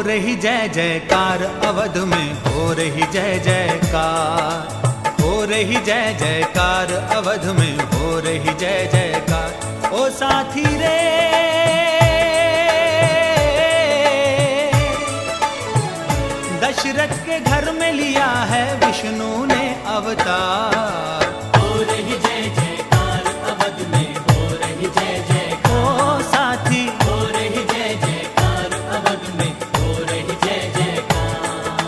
रही जय जयकार, अवध में हो रही जय जयकार, हो रही जय जयकार, अवध में हो रही जय जयकार। ओ साथी रे दशरथ के घर में लिया है विष्णु ने अवतार। हो रही जय जयकार, अवध में हो रही जय जयकार। ओ साथी हो रही जय जयकार, अवध में हो रही जय जयकार।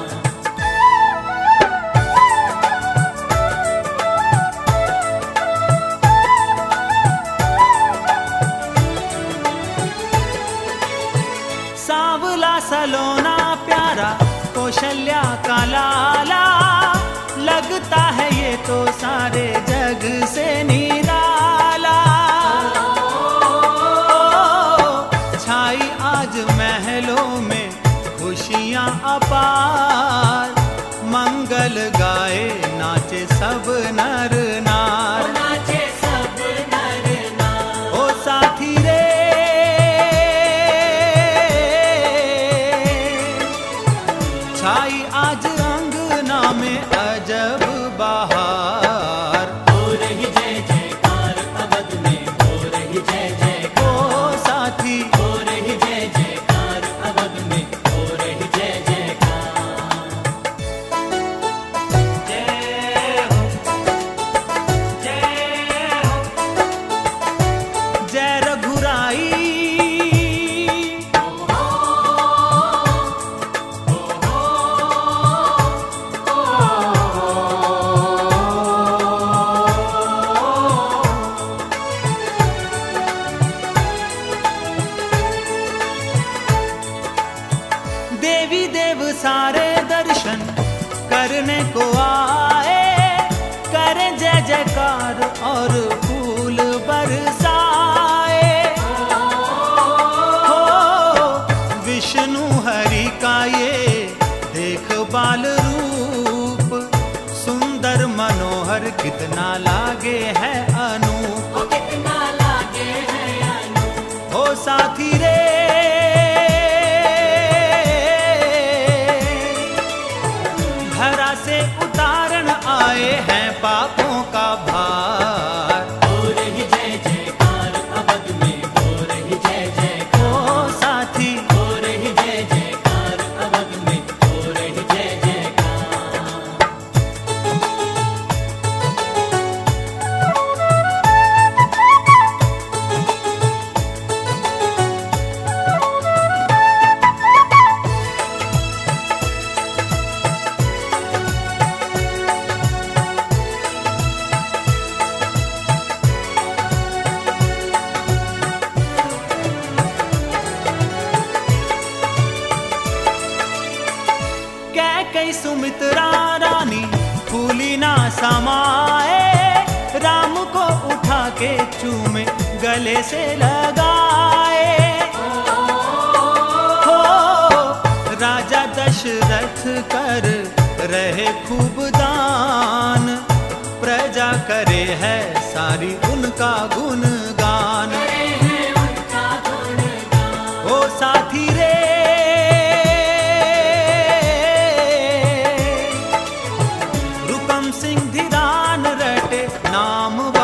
सांवला सलोना प्यारा कौशल्या का लाला, लगता है ये तो सारे जग से निराला। छाई आज महलों में खुशियां अपार, मंगल गाए नाचे सब नर नार। नाचे सब नर नार। ओ साथी रे छाई आज अंगना में अजब बहार। हो रही जय जयकार, अवध में हो रही जय जयकार। ओ साथी हो रही जय जयकार, अवध में हो रही जय जयकार। जय हो जय हो जय रघुराई। देवी देव सारे दर्शन करने को आए, करें जय जयकार और फूल बरसाए। हो विष्णु हरि का ये देख बाल रूप, सुंदर मनोहर कितना लागे है अनूप। कितना लागे है अनूप। हो साथी रे धरा से उतारण आए हैं पापों का भार। हो रही जय जयकार, अवध में हो रही जय जयकार। ओ साथी हो रही जय जयकार, अवध में हो रही जय जयकार। कैकेयी सुमित्रा रानी फूली ना समाए, राम को उठा के चूमे गले से लगाए। हो राजा दशरथ कर रहे खूब दान, प्रजा करे है सारी उनका गुणगान। ओ साथी रे रुकम सिंह धीरान रटे नाम